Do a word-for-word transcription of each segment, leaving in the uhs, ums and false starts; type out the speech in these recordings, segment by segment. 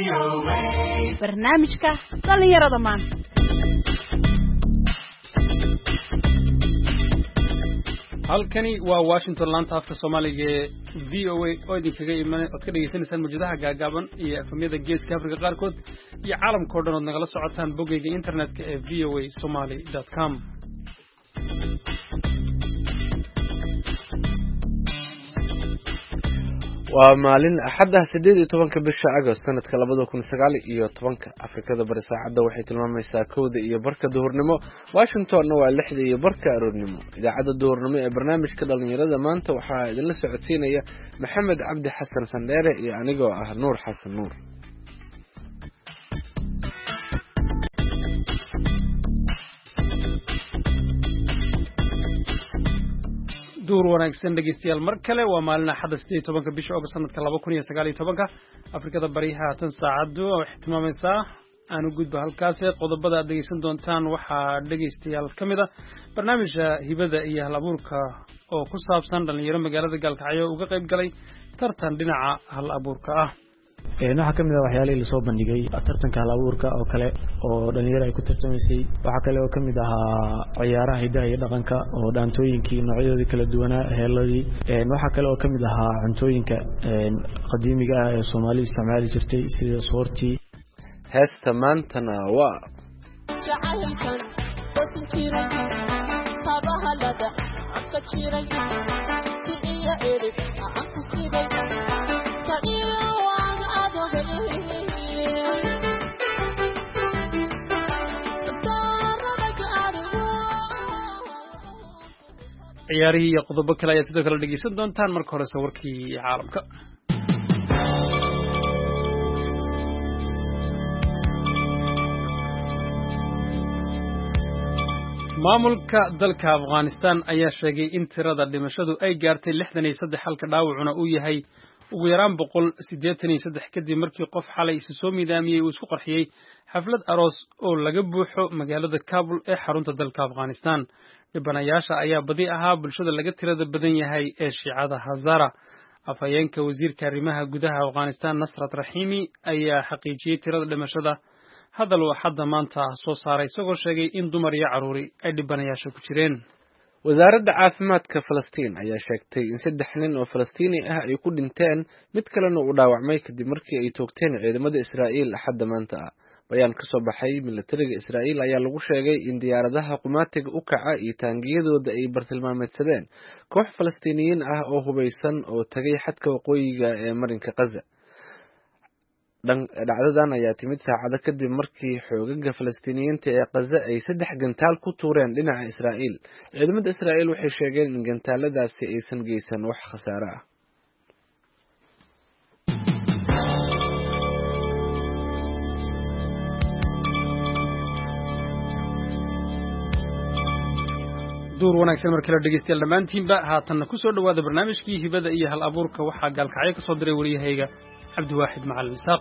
barnaamijka dhalinyarada maanta halkani waa Washington laanta afka Soomaaliga ee V O A oo idinkaga imanay oo ka dhageysanaysaan muujadaha gaagaaban iyo efemyada geeska Afrika qaarkood iyo caalamka oo dhan oo nagala socotaan bogeyga internetka ee v o a somali dot com waa maalin axadda sideed iyo tobanka bisha Agost sanadka labada kun sagaal iyo tobanka Afrikada bari saacada waxay tilmaamaysaa kowda iyo barka duhurnimo Washingtonna waa lixda iyo barka aroornimo idaacada duhurnimo ee barnaamijka dhalinyarada maanta waxaa idinla socodsiinaya Maxamed Cabdi Xasan Sandheere iyo anigoo ah Nuur Xasan Nuur duur wanaagsan dhageystayaal mar kale waa maalin axad sideed iyo tobanka bisha Agost sanadka laba kun iyo sagaal iyo tobanka Afrikada bari haatan saacadu waxay tilmaamaysaa aanu gudbo halkaas qodobada aad dhageysan doontaan waxaa dhageystayaal kamid ah barnaamijka hibada iyo hal abuurka oo ku saabsan dhalinyaro magaalada Gaalkacyo uga qayb galay tartan dhinaca hal abuurka ah een waxa kamid ah waxyaalaha la soo bandhigay tartanka hal abuurka oo kale oo dhalinyaro ay ku tartamaysay waxa kale oo kamid ah ciyaaraha hidaha iyo dhaqanka oo dhaantooyinkii noocyadooda kala duwan heeladii een waxa kale oo kamid ah cuntooyinka een qadiimiga ah ee Soomaaliya isticmaali jirtay sida soorti heesta maantana waa jacaylkan wasin jiray tabahalada aka jiray iyo erib aka siday ciyaarihii iyo qodobo kale ayaa sidoo kale dhageysan doontaan marka hore warkii caalamka maamulka dalka Afghanistan ayaa sheegay in tirada dhimashadu ay gaartay lixdan iyo saddex halka dhaawacuna uu yahay ugu yaraan boqol siddeetan iyo saddex kadib markii qof xalay isu soo miidaamiyay uu isku qarxiyay xaflad aroos oo laga buuxo magaalada Kabul ee xarunta dalka Afghanistan dhibanayaasha ayaa badi ahaa bulshada laga tirada badan yahay ee Shiicada Hazara afayeenka wasiirka arrimaha gudaha Afghanistan Nasrat Rahimi ayaa xaqiijiyay tirada dhimashada hadal uu xadda maanta soo saaray isagoo sheegay in dumar iyo caruuri ay dhibanayaasha ku jireen wasaaradda caafimaadka Falastiin ayaa sheegtay in saddex nin oo Falastiini ah ay ku dhinteen mid kalena uu dhaawacmay kadib markii ay toogteen ciidamada Israa'iil xadda maanta bayaan ka soo baxay militariga Israa'iil ayaa lagu sheegay in diyaaradaha qumaatiga u kaca iyo taangiyadooda ay bartilmaameedsadeen koox Falastiiniyiin ah oo hubeysan oo tagay xadka waqooyiga ee marinka Gaza dhacdadan ayaa timid saacado kadib markii xoogaga Falastiiniyiinta ee Gaza ay saddex gantaal ku tuureen dhinaca Israa'iil ciidamada Israa'iil waxay sheegeen in gantaaladaasi aysan geysan wax khasaare ah duur wanaagsan markale dhageystayaal dhamaantiinba haatanna ku soo dhawaada barnaamijkii hibada iyo hal abuurka waxaa Gaalkacyo ka soo diray wariyahayga Cabdiwaaxid Macalin Isaaq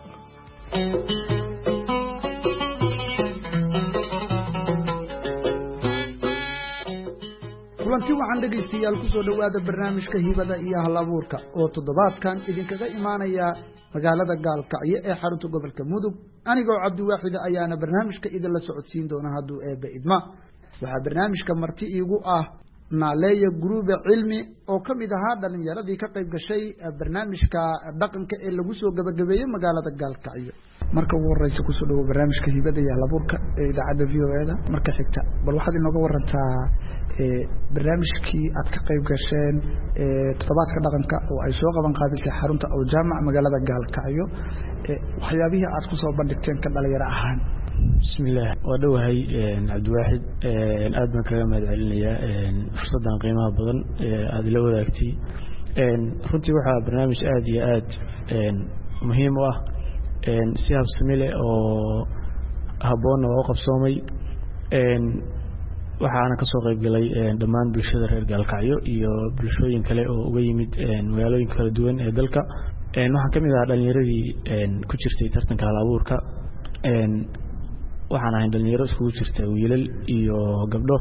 kulanti waxaan dhageystayaal ku soo dhawaada barnaamijka hibada iyo hal abuurka oo toddobaadkan idinkaga imaanaya magaalada Gaalkacyo ee xarunta gobolka Mudug anigoo Cabdiwaaxid ayaana barnaamijka idin la socodsiin doona hadduu eebbe idma waxaa barnaamijka marti iigu ah Naaleeya Group cilmi oo kamid ahaa dhalinyaradii ka qayb gashay barnaamijka dhaqanka ee lagu soo gabagabeeyay magaalada Gaalkacyo marka ugu horeysa ku soo dhawo barnaamijka hibada iyo hal abuurka ee idaacada V O A da marka xigta bal waxaad inooga warantaa ee barnaamijkii aad ka qayb gasheen ee toddobaadka dhaqanka oo ay soo qaban qaabisay xarunta oo jaamac magaalada Gaalkacyo ee waxyaabihii aad ku soo bandhigteen ka dhalinyaro ahaan بسم الله ودوهي عبد الواحد أدنى كلام العلمية فرصة قيمة بدن هذه لو ذاكتي رنتي وحى برنامج آدي آد مهم واه سياب سميلة أو هبون ووقف صومي waxa aan ka soo qayb galay dhamaan bulshada reer Gaalkacyo iyo bulshooyin kale oo uga yimid magaalooyin kala duwan ee dalka waxaan kamid ah dhalinyaradii ku jirtay tartanka hal abuurka waxaan ahay dhalinyaro isku jirta wiilal iyo gabdho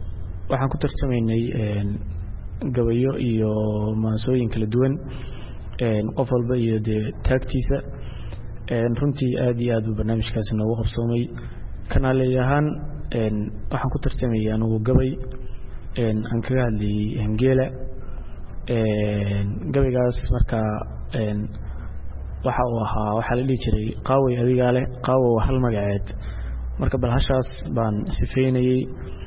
waxaan ku tartamaynay gabayo iyo maasooyin kala duwan qof walba iyo dee taagtiisa runtii aad iyo aad buu barnaamijkaasi noogu qabsoomay kanaale ahaan waxaan ku tartamayay anigu gabay aan kaga hadlayay hangeela gabaygaas markaa waxa uu ahaa waxaa la dhihi jiray qaaway adigaa leh qaawo waa hal magaceed marka bal hashaas baan sifeynayey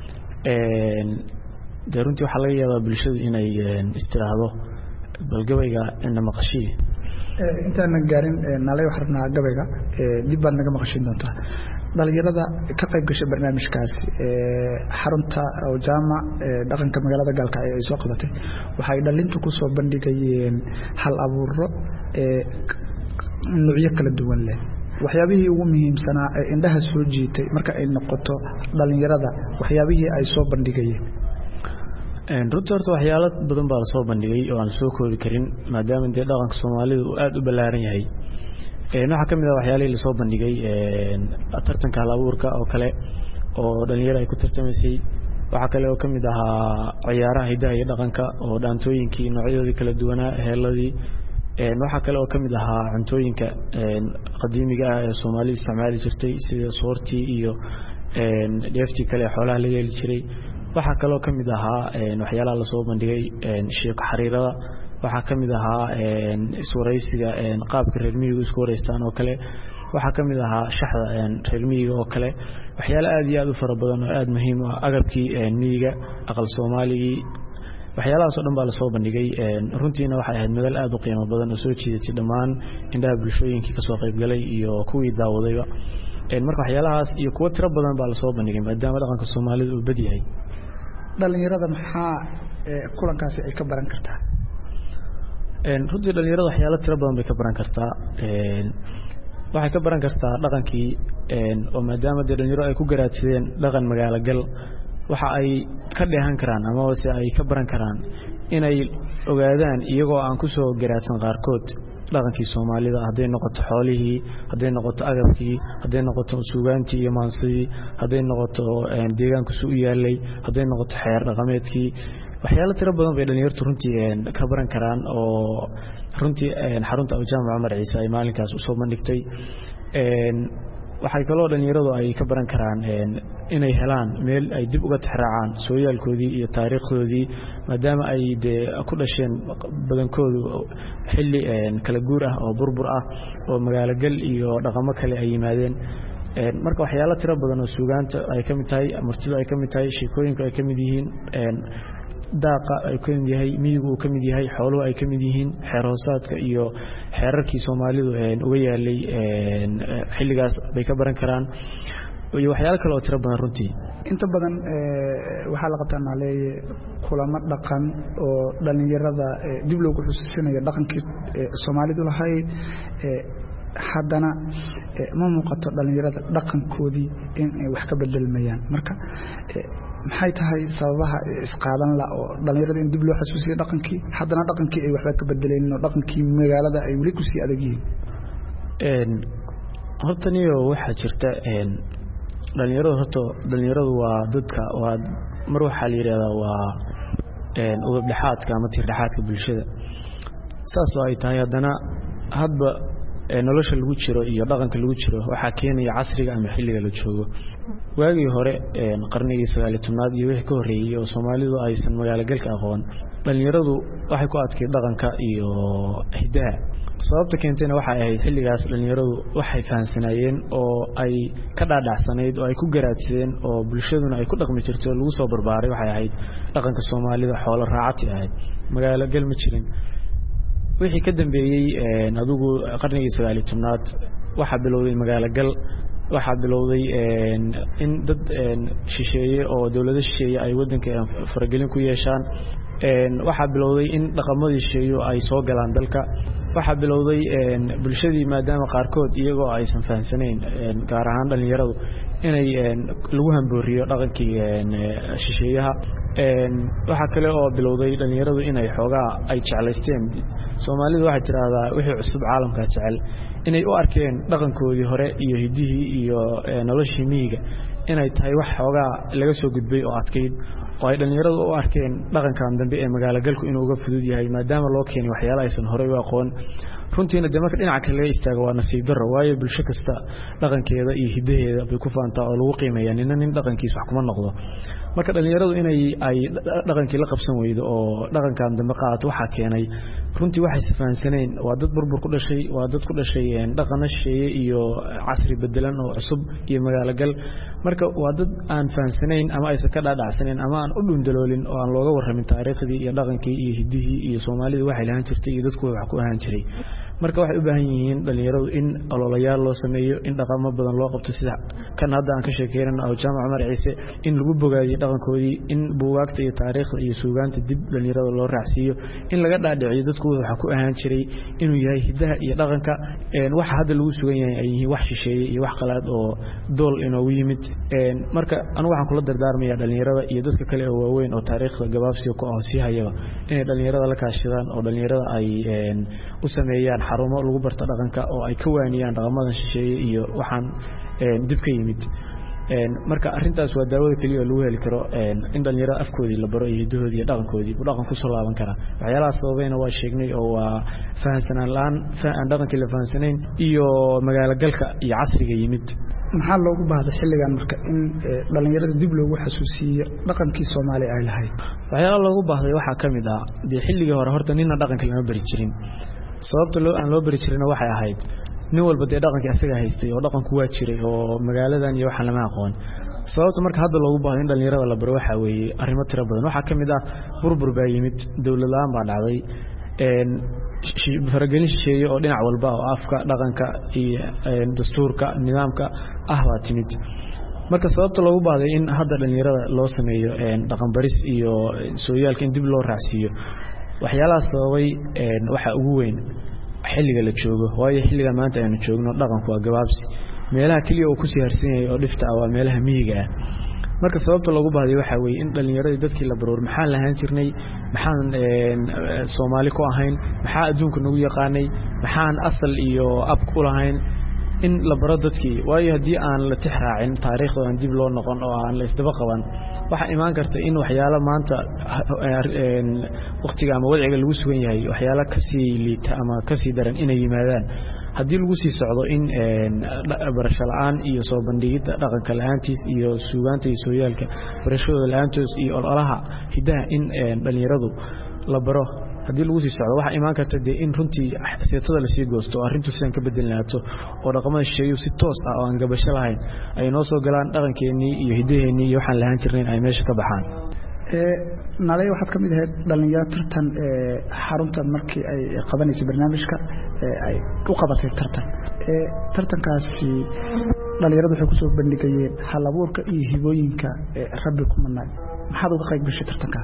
dee runtii waxaa laga yaabaa bulshadu inay istiraahdo bal gabayga ina maqashii intaanan gaarin naalay wax rabnaa gabayga dib baad naga maqashin doontaa dhalinyarada ka qayb gashay barnaamijkaas xarunta jaamac dhaqanka magaalada Gaalkacyo ay soo qabatay waxay dhalintu ku soo bandhigayeen hal abuuro nuucyo kala duwan leh waxyaabihii ugu muhiimsanaa ee indhaha soo jiitay marka ay noqoto dhalinyarada waxyaabihii ay soo bandhigayeen runtii horta waxyaalo badan baa la soo bandhigay oo aan soo koobi karin maadaama dee dhaqanka Soomaalidu uu aad u ballaaran yahay waxaa ka mid ah waxyaalihii la soo bandhigay tartanka hal abuurka oo kale oo dhalinyaro ay ku tartamaysay waxaa kale oo ka mid ahaa ciyaaraha hidaha iyo dhaqanka oo dhaantooyinkii noocyadoodii kala duwanaa heeladii waxaa kale oo ka mid ahaa cuntooyinka qadiimiga ah ee Soomaalidu isticmaali jirtay sida soortii iyo dheeftii kale ee xoolaha laga heli jiray waxaa kale oo ka mid ahaa waxyaalaha la soo bandhigay sheeko xariirada waxaa ka mid ahaa iswaraysiga qaabka reer miyigu isku wareystaan oo kale waxaa ka mid ahaa shaxda reer miyiga oo kale waxyaalo aad iyo aad u fara badan oo aad muhiim ah agabkii miyiga aqal Soomaaligii waxyaalahaas oo dhan baa la soo bandhigay runtiina waxay ahayd madal aad u qiimo badan oo soo jiidatay dhammaan indhaha bulshooyinkii ka soo qayb galay iyo kuwii daawadayba marka waxyaalahaas iyo kuwa tiro badan baa la soo bandhigay maadaama dhaqanka Soomaalidu uu bad yahay dhalinyarada maxaa kulankaasi ay ka baran kartaa runtii dhalinyarada waxyaalo tiro badan bay ka baran kartaa waxay ka baran kartaa dhaqankii oo maadaama dee dhalinyaro ay ku garaadsadeen dhaqan magaalo gal waxa ay ka dheehan karaan ama se ay ka baran karaan inay ogaadaan iyagoo aan ku soo garaadsan qaarkood dhaqankii Soomaalida haday noqoto xoolihii haday noqoto agabkii haday noqoto suugaantii iyo maansidii haday noqoto deegaanka soo yaalay haday noqoto xeer dhaqameedkii waxyaalo tiro badan bay dhalinyartu runtii ka baran karaan oo runtii xarunta jaamac Umar Ciise ay maalinkaas u soo bandhigtay waxay kaloo dhalinyaradu ay ka baran karaan inay helaan meel ay dib uga tixraacaan sooyaalkoodii iyo taariikhdoodii maadaama ay dee ku dhasheen badankoodu xilli kala guur ah oo burbur ah oo magaalo gal iyo dhaqamo kale ay yimaadeen marka waxyaalo tiro badan oo suugaanta ay ka mid tahay martidu ay ka mid tahay sheekooyinku ay ka mid yihiin daaqa ay ka mid yahay miyigu uu ka mid yahay xooluhu ay ka mid yihiin xeer hoosaadka iyo xeerarkii Soomaalidu uga yaalay xilligaas bay ka baran karaan iyo waxyaalo kale oo tiro badan runtii inta badan waxaa la qabtaa naalay kulamo dhaqan oo dhalinyarada dib loogu xusuusinayo dhaqankii Soomaalidu lahayd haddana ma muuqato dhalinyarada dhaqankoodii in ay wax ka bedelmayaan marka maxay tahay sababaha isqaadan la oo dhalinyarada in dib loo xasuusiyo dhaqankii haddana dhaqankii ay waxba ka bedeleen oo dhaqankii magaalada ay wali ku sii adag yihiin horta niyo waxa jirta dhalinyaradu horta dhalinyaradu waa dadka waa mar waxa la yiraahdaa waa udub dhaxaadka ama tir dhaxaadka bulshada saas oo ay tahay haddana hadba nolosha lagu jiro iyo dhaqanka lagu jiro waxa keenaya casriga ama xilliga la joogo waagii hore qarnigii sagaal iyo tobnaad iyo wixii ka horeeyay oo Soomaalidu aysan magaalo galka aqoon dhalinyaradu waxay ku adkay dhaqanka iyo hidaha sababta keentayna waxa ay ahayd xilligaas dhalinyaradu waxay fahansanaayeen oo ay ka dhaadhacsanayd oo ay ku garaadsadeen oo bulshaduna ay ku dhaqmi jirtay lagu soo barbaaray waxay ahayd dhaqanka Soomaalida xoolo raacati ahayd magaalo gal ma jirin wixii ka dambeeyay adigu qarnigii sagaal iyo tobnaad waxa bilowday magaalo gal waxa bilowday in dad shisheeye oo dawladda shisheeye ay wadanka faragelin ku yeeshaan waxa bilowday in dhaqamadii shisheeye ay soo galaan dalka waxa bilowday bulshadii maadaama qaarkood iyagoo aysan fahansaneyn gaar ahaan dhalinyaradu inay lagu hambooriyo dhaqankii shisheeyaha waxa kale oo bilowday dhalinyaradu inay xoogaa ay jeclaysteen Soomaalidu waxay tiraahdaa wixii cusub caalamka jecel inay u arkeen dhaqankoodii hore iyo hidihii iyo noloshii miyiga inay tahay wax xoogaa laga soo gudbay oo adkeyd oo ay dhalinyaradu u arkeen dhaqankan dambe ee magaalo galku inuu uga fudud yahay maadaama loo keenay waxyaalo aysan horey u aqoon runtiina de marka dhinaca kale laga istaago waa nasiib darro waayo bulsho kasta dhaqankeeda iyo hidaheeda bay ku faantaa oo lagu qiimeeyaa nina nin dhaqankiisa wax kuma noqdo marka dhalinyaradu inay ay dhaqankii la qabsan weydo oo dhaqankan dambe qaato waxaa keenay runtii waxay sifaansaneen waa dad burbur ku dhashay waa dad ku dhashay dhaqano shisheeye iyo casri bedelan oo cusub iyo magaalo gal marka waa dad aan fahansanayn ama aysan ka dhaadhacsanayn ama aan u dhundaloolin oo aan looga warramin taariikhdii iyo dhaqankii iyo hidihii iyo soomaalida waxay lahaan jirtay iyo dadku wax ku ahaan jiray marka waxay u baahan yihiin dhalinyaradu in ololayaal loo sameeyo in dhaqamo badan loo qabto sida kan hadda aan ka sheekeynayno oo Jaamac Umar Ciise in lagu bogaadiyo dhaqankoodii in buugaagta iyo taariikhda iyo suugaanta dib dhalinyarada loo raacsiiyo in laga dhaadhiciyo dadku waxa ku ahaan jiray inuu yahay hidaha iyo dhaqanka een waxa hadda lagu sugan yahay ay yihiin wax shisheeye iyo wax qalaad oo dool inoogu yimid een marka anigu waxaan kula dardaarmayaa dhalinyarada iyo dadka kale oo waaweyn oo taariikhda gabaabsiga ku ah si hayaba in dhalinyarada la kaashadaan oo dhalinyarada ay een u sameeyaan xarumo lagu barto dhaqanka oo ay ka waaniyaan dhaqamada shisheeye iyo waxaan een dib ka yimid een marka arintaas waa daawada kaliya lagu heli karo een in dhalinyarada afkoodii la baro iyo hidahoodii iyo dhaqankoodii u dhaqan ku soo laaban kara waxyaalaha sababayna waa sheegnay oo waa fahansanaan laan faan dhaqankii la fahansanayn iyo magaalo galka iyo casriga yimid maxaa loogu baahday xilligan marka in dhalinyarada dib loogu xasuusiyo dhaqankii Soomaaliya ay lahayd waxyaalaha loogu baahday waxa kamid ah de xilligii hore horta ninna dhaqanka lama bari jirin sababta loo aan loo bari jirin waxay ahayd nin walba de dhaqankii asaga haystay oo dhaqanku waa jiray oo magaaladan iyo waxa lama aqoon sababta marka hadda loogu baahay in dhalinyarada la baro waxa weeye arrimo tiro badan waxa kamid ah burbur baa yimid dawlad la'aan baa dhacday een faragelin shisheeye oo dhinac walba oo afka dhaqanka iyo dastuurka nidaamka ah waa timid marka sababta loogu baahday in hadda dhalinyarada loo sameeyo een dhaqan baris iyo sooyaalka in dib loo raacsiyo waxyaalaha sababay een waxa ugu weyn xilliga la joogo waayo xilliga maanta aynu joogno dhaqanku waa gabaabsi meelaha kaliya oo ku sii harsan yahay oo dhifta ah waa meelaha miyiga ah marka sababta loogu baahday waxa weeye in dhalinyarada dadkii la baroor maxaan lahaan jirnay maxaan een Soomaali ku ahayn maxaa adduunka nagu yaqaanay maxaan asal iyo ab ku lahayn in la baro dadkii waayo hadii aan la tixraacin taariikhda aan dib loo noqon oo aan la isdaba qaban waxa imaan karta in waxyaalo maanta een waqtiga ama wadciga lagu sugan yahay waxyaalo ka sii liita ama ka sii daran inay yimaadaan hadii lagu sii socdo in een barasho la'aan iyo soo bandhigida dhaqanka la'aantiis iyo suugaanta iyo sooyaalka barashada la'aantoos iyo ololaha hidaha in dhalinyaradu la baro hadii lagu sii socdo waxa imaan karta de in runtii seetada la sii goosto arintu sidan ka bedelnaato oo dhaqamada shisheeye si toos ah oo aan gabasho lahayn ay noo soo galaan dhaqankeennii iyo hidaheennii iyo waxaan lahaan jirnay ay meesha ka baxaan ee nalay waxaad kamid ahayd dhalinyaro tartan ee xarunta markii ay qabanayso barnaamijka ee ay u qabatay tartan ee tartankaasi dhalinyaradu waxay ku soo bandhigayeen hal abuurka iyo hibooyinka ee rabbi ku manay maxaad uga qayb gashay tartanka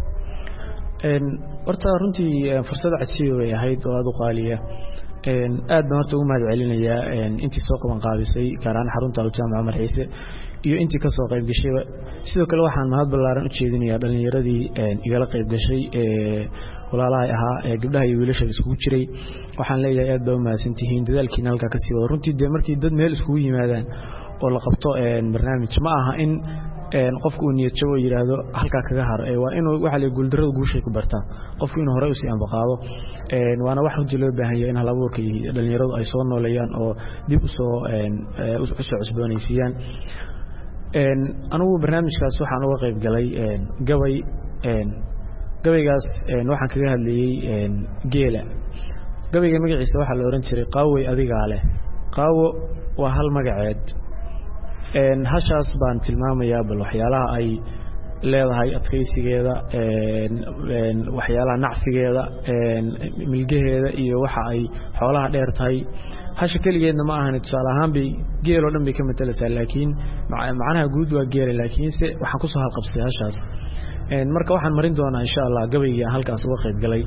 een horta runtii fursad casiyo way ahayd oo aad u qaaliya een aad baan horta ugu mahad celinayaa een intii soo qaban qaabisay gaaraan xarunta Jaamac Umar Ciise iyo intii ka soo qayb gashay sidoo kale waxaan mahad ballaaran u jeedinayaa dhalinyaradii een igala qayb gashay ee walaalahay ahaa ee gabdhaha iyo wiilasha isku jiray waxaan leeyahay aad baa u mahadsantihiin dadaalkiina halka ka sii wada runtii de markii dad meel isku yimaadaan oo la qabto een barnaamij ma aha in een qofku uu niyad jabo yiraahdo halka kaga har ee waa inuu waxa la guuldarada guushay ku bartaa qofku inuu hore u sii anbaqaado een waana wax u loo baahan yahay in hal abuurka iyo dhalinyaradu ay soo nooleeyaan oo dib u soo een u soo cusboonaysiiyaan een anigu barnaamijkaas waxaan uga qayb galay een gabay een gabaygaas een waxaan kaga hadlayay een geela gabayga magaciisa waxa la oran jiray qaaway adiga leh qaawo waa hal magaceed een hashaas baan tilmaamayaa bal waxyaalaha ay leedahay adkaysigeeda een een waxyaalaha nacfigeeda een milgaheeda iyo waxa ay xoolaha dheer tahay hasha kaligeedna ma ahan tusaale ahaan bay geel oo dhan bay ka matalaysaa laakiin macnaha guud waa geel laakiin se waxaan ku soo halqabsay hashaas een marka waxaan marin doonaa insha Allah gabayga halkaas uga qayb galay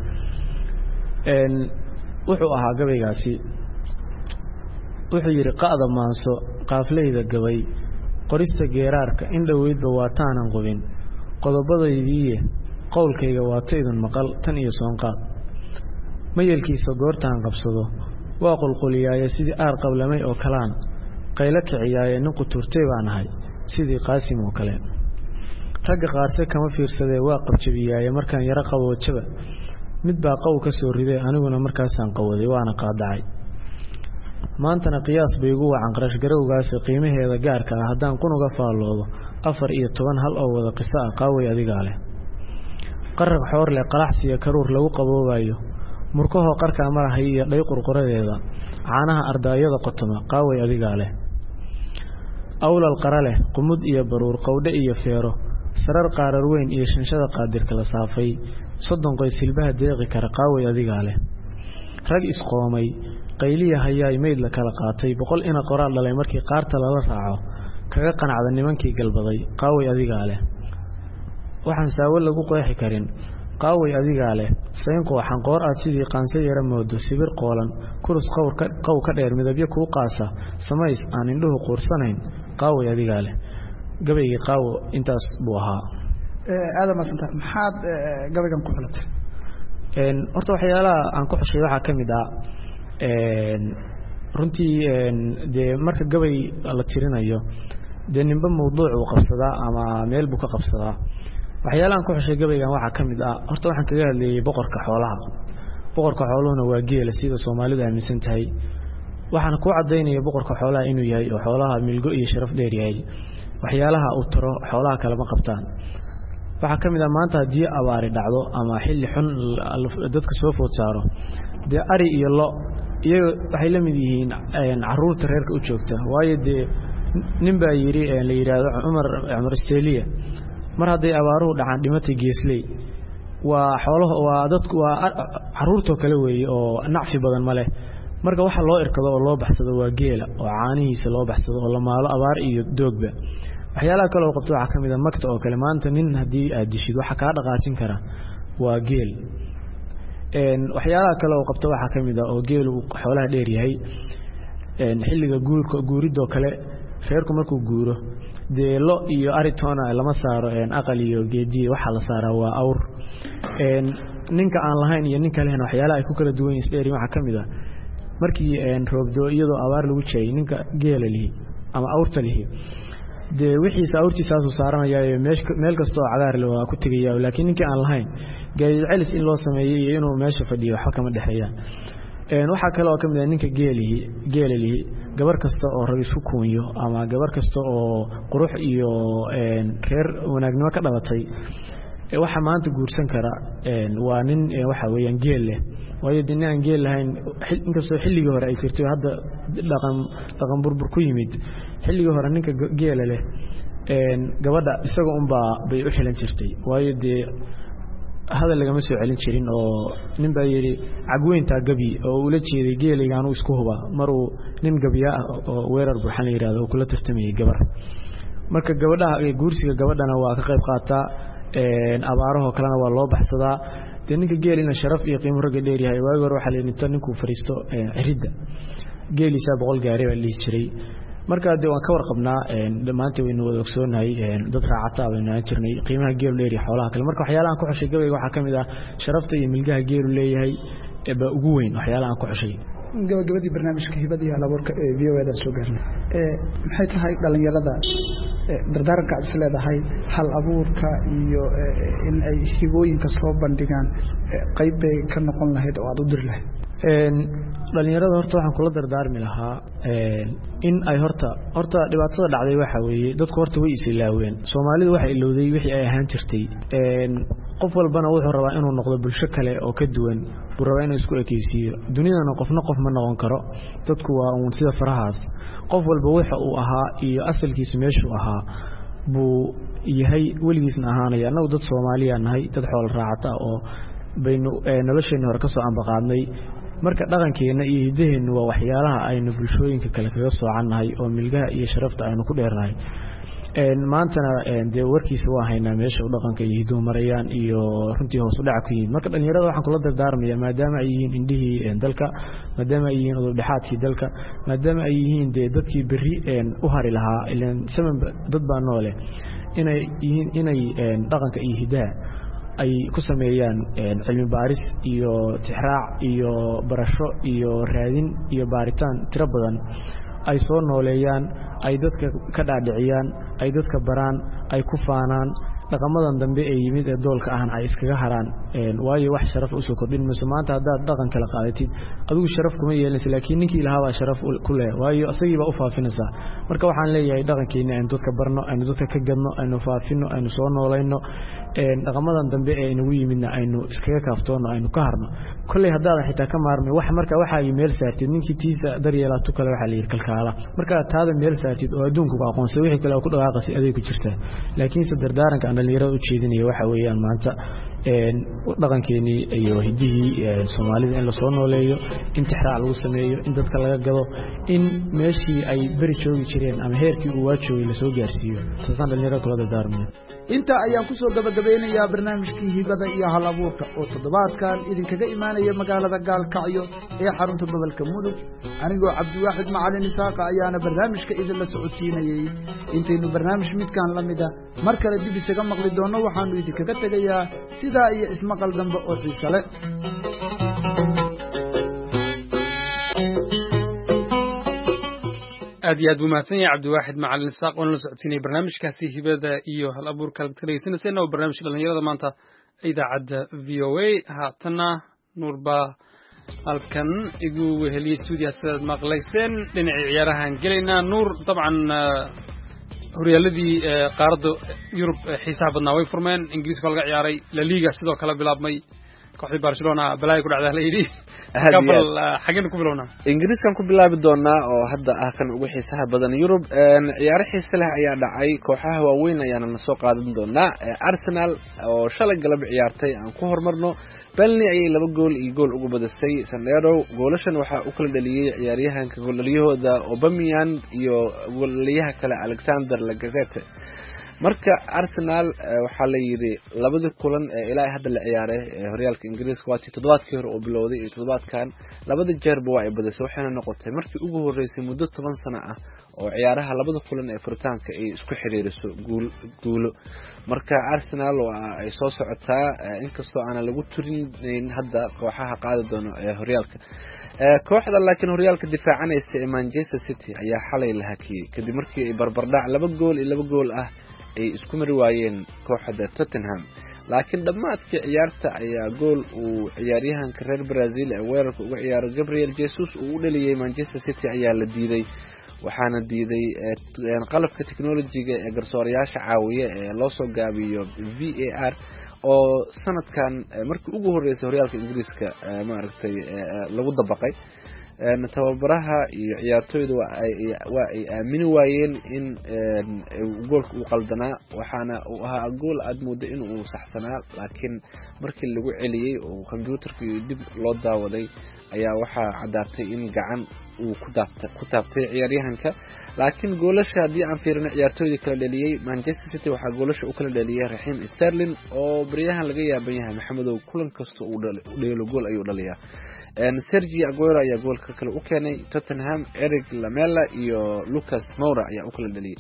een wuxuu ahaa gabaygaasi wuxuu yiri qaada maanso qaafleyda gabay qorista geeraarka in dhaweydba waataanan qubin qodobadaydii qowlkayga waataydan maqal tan iyo soonqaad mayelkiisa goortaan qabsado waa qulquliyaaye sidii aar qablamay oo kalaan qaylo kiciyaaye nin quturtay baan ahay sidii qaasim oo kale ragga qaarse kama fiirsadee waa qabjabiyaaye markaan yaro qaboojaba mid baa qaw ka soo riday aniguna markaasaan qawaday waana qaadacay maantana qiyaas bay igu wacan qarash garowgaasi qiimaheeda gaarka ah haddaan qunuga faalloodo afar iyo toban hal oo wada qiso ah qaaway adigaa leh qarag xoor leh qalaxsiya karuur lagu qaboobayo murkahoo qarkaa marahay iyo dhay qurquradeeda caanaha ardaayada qotoma qaaway adigaa leh awlal qara leh qumud iyo baruur qowdhe iyo feero sarar qaarar weyn iyo shanshada qaadirka la saafay soddon qoys hilbaha deeqi kara qaaway adigaa leh rag isqoomay qayliya hayaay mayd la kala qaatay boqol ina qoraal dhalay markii qaarta lala raaco kaga qanacda nimankii galbaday qaaway adigaa leh waxaan saawo lagu qeexi karin qaaway adigaa leh saynqoo xanqoor aad sidii qaanse yara moodo sibir qoolan kurus qaw ka dheer midabyo kuu qaasa samays aan indhuhu quursanayn qaaway adigaa leh gabaygii qaawo intaas buu ahaa aada maasanta maxaad gabaygan ku xulatay horta waxyaalaha aan ku xushay waxaa ka mid ah runtii dee marka gabay la tirinayo dee ninba mawduuc uu qabsadaa ama meel buu ka qabsadaa waxyaalahan ku xushay gabaygan waxaa ka mid ah horta waxaan kaga hadleeyey boqorka xoolaha boqorka xooluhuna waa geela sida soomaalidu aaminsan tahay waxaan ku cadaynaya boqorka xoolaha inuu yahay oo xoolaha milgo iyo sharaf dheer yahay waxyaalaha uu taro xoolaha kale ma qabtaan waxaa ka mid ah maanta haddii abaari dhacdo ama xilli xun dadka soo food saaro dee ari iyo lo iyaga waxay la mid yihiin caruurta reerka u joogta waayo dee nin baa yidhi la yidhaahdo cumar cumar isteeliya mar hadday abaaruhu dhacaan dhimatay geesley waa xoolaha waa dadku waa caruurtoo kale weeye oo nacfi badan ma leh marka waxa loo irkado oo loo baxsado waa geela oo caanihiisa loo baxsado oo la maalo abaar iyo doogba waxyaalaha kale oo qabto waxaa ka mid a magta oo kale maanta nin haddii aad dishid waxa kaa dhaqaajin kara waa geel waxyaalaha kale oo qabto waxaa ka mid a oo geelu uu xoolaha dheer yahay xilliga guurka guuridoo kale reerku markuu guuro dee lo iyo aritoona lama saaro aqal iyo geediye waxaa la saaraa waa awr ninka aan lahayn iyo ninka lehna waxyaalaha ay ku kala duwan yihiin isdheeri waxaa ka mid a markii roobdo iyadoo abaar lagu jeeyay ninka geela lihi ama awrta lihi dee wixiisa awrtiisaasuu saaranayaayo meel kasta oo cagaar le waa ku tegaya laakiin ninkii aan lahayn gaadiid celis in loo sameeyey iyo inuu meesha fadhiyo waxba kama dhexeeyaan waxaa kale oo ka mid ah ninka geelihi geela lihi gabar kasta oo rag isku kuunyo ama gabar kasta oo qurux iyo reer wanaagnimo ka dhalatay waxa maanta guursan kara waa nin waxa weeyaan geel leh waayo dee nin aan geel lahayn inkastoo xilligii hore ay jirtay hadda dhaqan dhaqan burbur ku yimid xilligii hore ninka geela leh gabadha isaga unbaa bay u xilan jirtay waayo dee hadal lagama soo celin jirin oo nin baa yidhi cagweyntaa gabi oo ula jeeday geelaygaanu isku huba maruu nin gabiyaa ah oo weerar burxan la yidhahdo oo kula tartamayay gabar marka gabadhaha guursiga gabadhana waa ka qayb qaataa abaarahoo kalena waa loo baxsadaa dee ninka geelina sharaf iyo qiimo ragga dheer yahay waagi hore waxaa la yidhi inta ninkuu fadhiisto ciridda geeliisaa boqol gaari baa la dhihi jiray markaa dee waan ka warqabnaa maanta waynu wada ogsoonahay dad raacata baynu aan jirnay qiimaha geelu dheer iyo xoolaha kale marka waxyaalahan ku xushay gabayga waxaa ka mid ah sharafta iyo milgaha geelu leeyahay baa ugu weyn waxyaalahan ku xushay gabagabadii barnaamijka hibada iyo halabuurka ee v o e da soo gaarnay maxay tahay dhalinyarada dardaaranka aad is leedahay hal abuurka iyo in ay hibooyinka soo bandhigaan qayb bay ka noqon lahayd oo aad u diri lahayd dhalinyarada horta waxaan kula dardaarmi lahaa in ay horta horta dhibaatada dhacday waxa weeye dadku horta way is ilaaween soomaalidu waxa ilowday wixii ay ahaan jirtay qof walbana wuxuu rabaa inuu noqdo bulsho kale oo ka duwan buu rabaa inuu isku ekeysiiyo dunidana qofna qof ma noqon karo dadku waa uun sida farahaas qof walba waxa uu ahaa iyo asalkiisu meeshuu ahaa buu yahay weligiisna ahaanaya annagu dad soomaaliya nahay dad xoolo raacata oo baynu nolosheenna hore ka soo ambaqaadnay marka dhaqankeenna iyo hiddaheennu waa waxyaalaha aynu bulshooyinka kale kaga soocannahay oo milgaha iyo sharafta aynu ku dheernahay maantana dee warkiisa waa haynaa meesha u dhaqanka iyo hidduhu marayaan iyo runtii hoos u dhaca ku yimid marka dhalinyarada waxaan kula dardaarmaya maadaama ay yihiin indhihii dalka maadaama ay yihiin udubdhexaadkii dalka maadaama ay yihiin dee dadkii berri u hari lahaa ilan saman dad baa noole inay yihiin inay dhaqanka iyo hiddaha ay ku sameeyaan cilmi baaris iyo tixraac iyo barasho iyo raadin iyo baaritaan tiro badan ay soo nooleeyaan ay dadka ka dhaadhiciyaan ay dadka baraan ay ku faanaan dhaqamadan dambe ee yimid ee doolka ahan ay iskaga haraan waayo wax sharaf u soo kordhin mayso maanta haddaad dhaqan kala qaadatid adigu sharaf kuma yeelanaysa laakiin ninkii ilahaa baa sharaf ku leh waayo asagii baa u faafinaysaa marka waxaan leeyahay dhaqankeena aynu dadka barno aynu dadka ka gadno aynu faafino aynu soo noolayno dhaqamadan dambe ee inagu yimidna aynu iskaga kaaftoono aynu ka harno kolley haddaadan xitaa ka maarmay wax marka waxaagii meel saartid ninkii tiisa daryeelaa tu kale waxaa la yidhi kalkaala markaa taada meel saartid oo adduunku ku aqoonsay wixii kale oo ku dhaqaaqasay aday ku jirtaa laakiinse dardaaranka aan dhalinyarada u jeedinaya waxa weeyaan maanta dhaqankeenii iyo hidihii soomaalida in la soo nooleeyo in tixraac lagu sameeyo in dadka laga gado in meeshii ay beri joogi jireen ama heerkii uu waa joogay lasoo gaarsiiyo taasaan dhalinyarada kula dardaarmaya inta ayaan ku soo gabagabeynayaa barnaamijkii hibada iyo hal abuurka oo toddobaadkan idinkaga imaanaya magaalada gaalkacyo ee xarunta gobolka mudug anigoo cabdiwaaxid macalin isaaqa ayaana barnaamijka idinla socodsiinayey intaynu barnaamij midkan la mida mar kale dib isaga maqli doonno waxaanu idinkaga tegayaa sidaa iyo ismaqal dambe oo xiise leh aad iyo aad buu mahadsan yahay cabdiwaaxid macalin isaaq oona la socodsiinaya barnaamijkaasi hibada iyo hal abuurka ad dhegeysanayseena waa barnaamijka dhalinyarada maanta idaacadda v o a haatana nuur baa halkan igu weheliyey stuudiyaha sidaad maqlayseen dhinacii ciyaarahaan gelaynaa nuur dabcan horyaaladii qaaradda yurub xiisaha badnaa way furmeen ingiriiska waa laga ciyaaray la liga sidoo kale bilaabmay kooxdii barcelona balaayo ku dhacdaa la yidhi xageen ku bilowna ingiriiskan ku bilaabi doonaa oo hadda ah kan ugu xiisaha badan yurub ciyaaro xiise leh ayaa dhacay kooxaha waaweyn ayaana na soo qaadan doonaa arsenal oo shalay galab ciyaartay aan ku horumarno Burnley ayay laba gool iyo gool ugu badisay Sandero goolashan waxa uu kala dhaliyay ciyaaryahanka goolaliyahooda Aubameyang iyo goolaliyaha kale Alexander Lacazette marka Arsenal waxa la yiri labada kulan ee ilaa hadda la ciyaaray horyaalka Ingiriiska waa toddobaadkii hore oo bilowday iyo toddobaadkan labada jeerba waa ay badisay waxaana noqotay markii ugu horeysay muddo toban sano ah oo ciyaaraha labada kulan ee furitaanka ay isku xiriiriso guul guulo marka Arsenal waa ay soo socotaa inkastoo aan lagu turin hadda kooxaha qaadi doono ee horyaalka kooxda laakiin horyaalka difaacanaysa ee Manchester City ayaa xalay la hakiyay kadib markii ay barbardhac laba gool iyo laba gool ah ay isku mari waayeen kooxda Tottenham laakiin dhamaadkii ciyaarta ayaa gool uu ciyaaryahanka reer Brazil ee weerarka uga ciyaaro Gabriel Jesus uu u dhaliyay Manchester City ayaa la diiday waxaana diiday qalabka technology-ga ee garsoorayaasha caawiye ee loo soo gaabiyo V A R oo sanadkan markii ugu horeysay horyaalka Ingiriiska ma aragtay lagu dabaqay tababaraha iyo ciyaartooyda waa ay aamini waayeen in goolka uu qaldanaa waxaana uu ahaa gool aad moodo in uu saxsanaa laakiin markii lagu celiyay oo computerka dib loo daawaday ayaa waxa cadaatay in gacan uu ku daabtay ku taabtay ciyaaryahanka laakiin goolasha hadii aan fiirino ciyaartooyda kala dhaliyay Manchester City waxa goolasha u kala dhaliyay Raheem Sterling oo bariyahan laga yaaban yahay Maxamedow kulan kasto uu dhaliyo gool ayuu dhaliyaa Sergio Aguero ayaa goolka kale u keenay Tottenham Eric Lamela iyo Lucas Moura ayaa u kala dhaliyay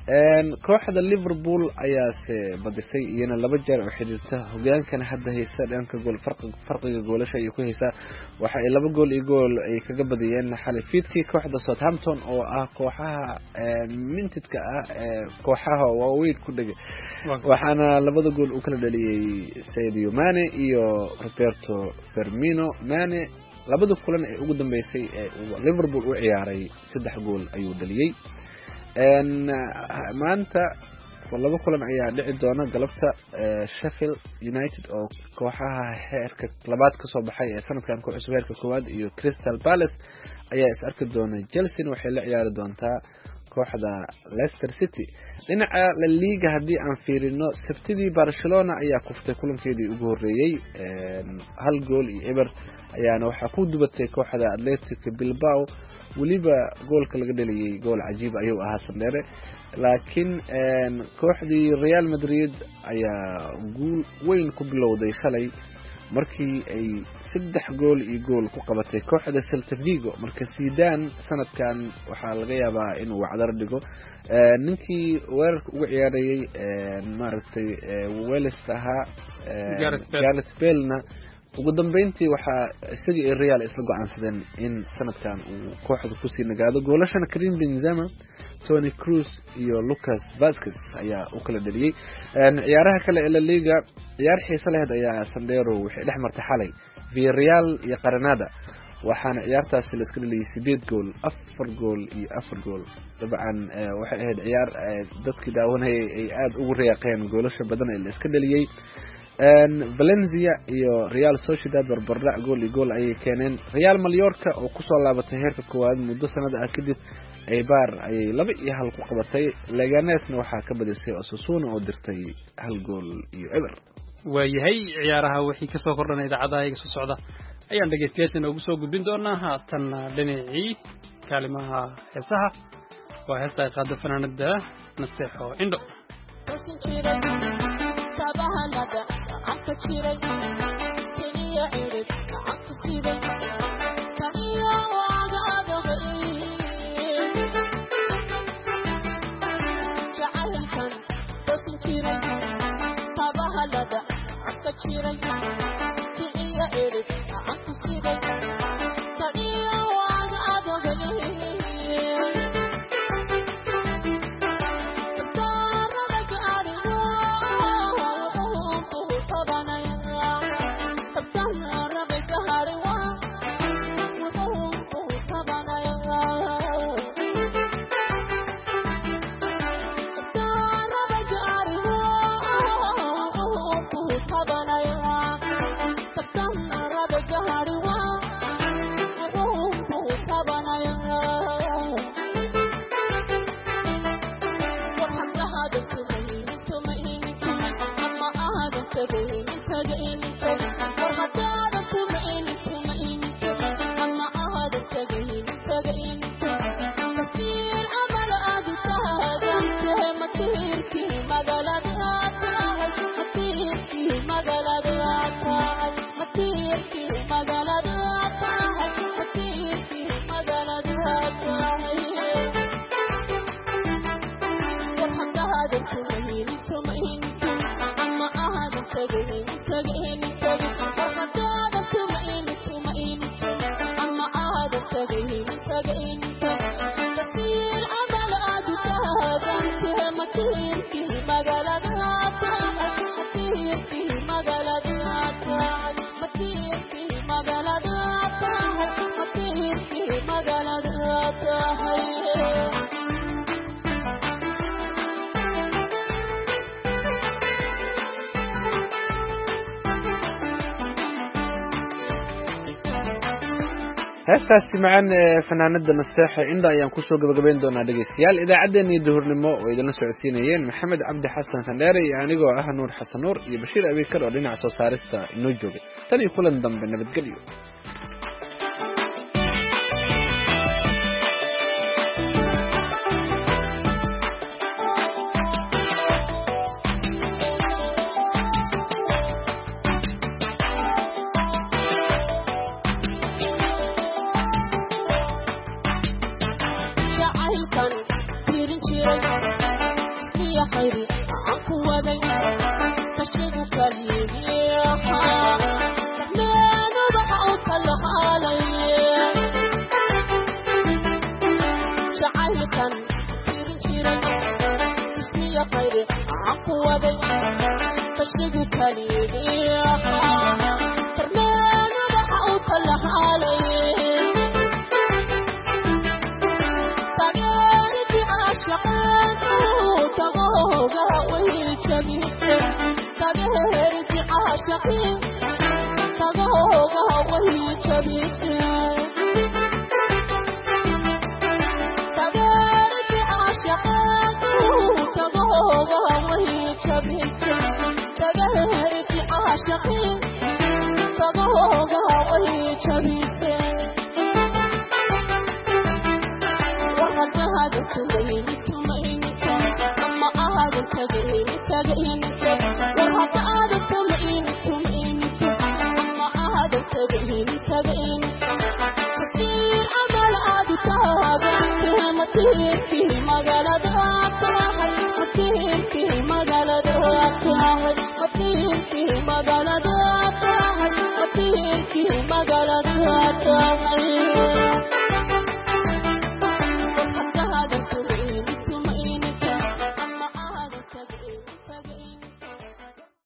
kooxda Liverpool ayaa se badisay iyana laba jeer oo xiriirta hogaankana hadda haysta dhanka gool farqiga goolasha ay ku haysaa waxa ay laba gool iyo gool ay kaga badiyeen xalay fiidkii kooxda Southampton oo ah kooxaha mintidka ah kooxaha waaweyn ku dhigay waxaana labada gool u kala dhaliyay Sadio Mane iyo Roberto Firmino Mane labada kulan ee ugu dambeysay ee Liverpool u ciyaaray saddex gool ayuu dhaliyay een maanta laba kulan ayaa dhici doona galabta Sheffield United oo kooxaha heerka labaad ka soo baxay ee sanadkan ku cusub heerka koowaad iyo Crystal Palace ayaa is arki doona Chelsea waxay la ciyaari doontaa kooxda Leicester City dhinaca La Liga hadii aan fiirino Sabtidii Barcelona ayaa kuftay kulankeedii ugu horeeyay hal gool iyo eber ayaana waxa ku dubatay kooxda Athletic Bilbao waliba goolka laga dhaliyay gool cajiib ayuu ahaa Sandere laakiin kooxdii Real Madrid ayaa gool weyn ku bilowday shalay markii ay saddex gool iyo gool ku qabatay kooxda Celta Vigo marka Zidane sanadkan waxa laga yaabaa inuu wacdar dhigo ninkii weerarka uga ciyaarayay maaragtay Wales ahaa Gareth Bale ugu dambeyntii waxaa isaga iyo Real isla go'aansadeen in sanadkan uu kooxdu ku sii nagaado goolashana Karim Benzema, Toni Kroos iyo Lucas Vazquez ayaa u kala dhaliyay ciyaaraha kale ee La Liga. ciyaar xiiso leh ayaa Sandero waxay dhex martay xalay Villarreal iyo Granada, waxaana ciyaartaasi la iska dhaliyay sideed gool, afar gool iyo afar gool. dabcan waxay ahayd ciyaar dadkii daawanayay ay aad ugu reeqeen goolasha badan ee la iska dhaliyay. Valencia iyo Real Sociedad barbardhac gool iyo gool ayay keeneen. Real Mallorca oo ku soo laabatay heerka koowaad muddo sanad ah kadib Eibar ayay laba iyo hal ku qabatay. Leganesna waxaa ka badisay Osasuna oo dirtay hal gool iyo eber. waayahay ciyaaraha wixii ka soo kordhanay idaacadaha iga soo socda ayaan dhageystayaasha ugu soo gudbin doonaa. haatan dhinacii kaalimaha heesaha waa heesta ay qaado fanaanada Nasteexo Indho. heestaasi macaan fanaanada Nasteexo Indho ayaan ku soo gabagabeyn doonaa dhageystayaal. idaacadeennii duhurnimo oo idinla socodsiinayeen Maxamed Cabdi Xasan Sandheere iyo anigoo ah Nuur Xasan Nuur iyo Bashiir Abiikar oo dhinaca soo saarista inoo joogay. tan iyo kulan dambe nabadgelyo. Magala